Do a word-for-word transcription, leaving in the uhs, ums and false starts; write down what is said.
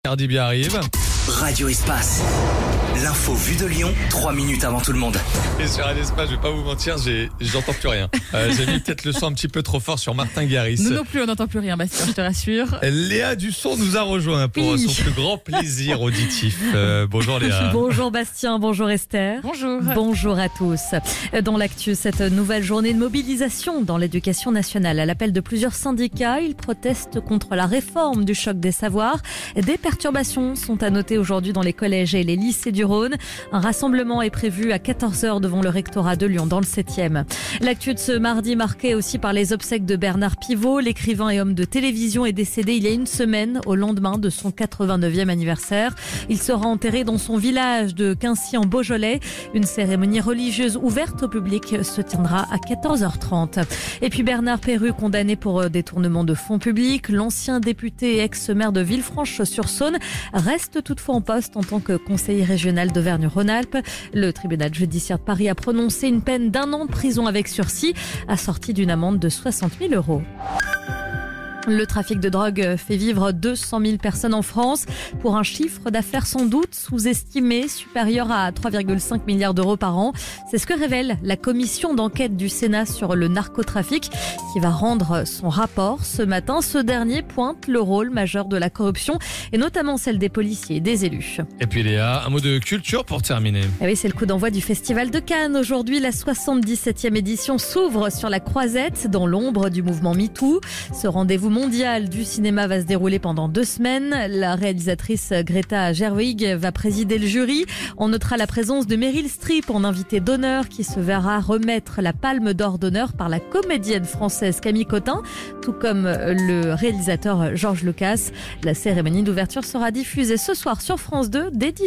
Cardi B arrive. Radio Espace. L'info vue de Lyon, trois minutes avant tout le monde. Et sur Radio Espace, je vais pas vous mentir, j'ai, j'entends plus rien. Euh, j'ai mis peut-être le son un petit peu trop fort sur Martin Garrix. Nous non plus, on n'entend plus rien, Bastien, je te rassure. Léa Dusson nous a rejoint pour Oui. son plus grand plaisir auditif. Euh, bonjour Léa. Bonjour Bastien, bonjour Esther. Bonjour. Bonjour à tous. Dans l'actu, cette nouvelle journée de mobilisation dans l'éducation nationale. À l'appel de plusieurs syndicats, ils protestent contre la réforme du choc des savoirs. Des perturbations sont à noter aujourd'hui dans les collèges et les lycées du Rhône. Un rassemblement est prévu à quatorze heures devant le rectorat de Lyon dans le septième. L'actu de ce mardi marqué aussi par les obsèques de Bernard Pivot. L'écrivain et homme de télévision est décédé il y a une semaine au lendemain de son quatre-vingt-neuvième anniversaire. Il sera enterré dans son village de Quincy en Beaujolais. Une cérémonie religieuse ouverte au public se tiendra à quatorze heures trente. Et puis Bernard Perru condamné pour détournement de fonds publics. L'ancien député et ex-maire de Villefranche-sur-Saône reste toutefois en poste en tant que conseiller régional d'Auvergne-Rhône-Alpes. Le tribunal judiciaire de Paris a prononcé une peine d'un an de prison avec sursis, assortie d'une amende de soixante mille euros. Le trafic de drogue fait vivre deux cent mille personnes en France pour un chiffre d'affaires sans doute sous-estimé, supérieur à trois virgule cinq milliards d'euros par an. C'est ce que révèle la commission d'enquête du Sénat sur le narcotrafic qui va rendre son rapport ce matin. Ce dernier pointe le rôle majeur de la corruption et notamment celle des policiers et des élus. Et puis Léa, un mot de culture pour terminer. Et oui, c'est le coup d'envoi du Festival de Cannes. Aujourd'hui, la soixante-dix-septième édition s'ouvre sur la Croisette dans l'ombre du mouvement MeToo. Ce rendez-vous mondial du cinéma va se dérouler pendant deux semaines. La réalisatrice Greta Gerwig va présider le jury. On notera la présence de Meryl Streep en invité d'honneur qui se verra remettre la palme d'or d'honneur par la comédienne française Camille Cotin, tout comme le réalisateur Georges Lucas. La cérémonie d'ouverture sera diffusée ce soir sur France deux dès dix heures.